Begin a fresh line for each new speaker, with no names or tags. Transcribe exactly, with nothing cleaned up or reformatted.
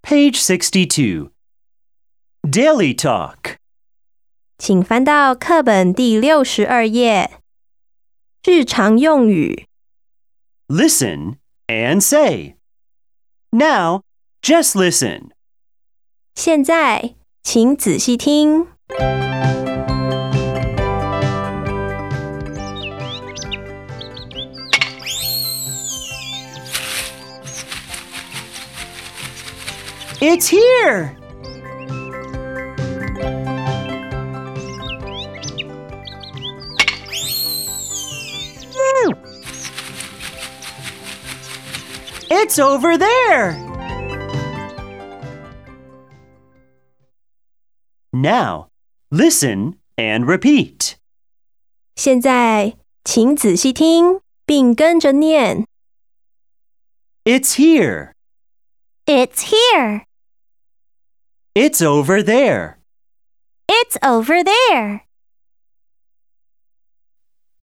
Page sixty-two. Daily Talk.
请翻到课本第六十二页。日常用语。
Listen and say. Now, just listen.
现在，请仔细听。
It's here! It's over there! Now, listen and repeat.
现在，请仔细听，并跟着念。
It's here.
It's here.
It's over there.
It's over there.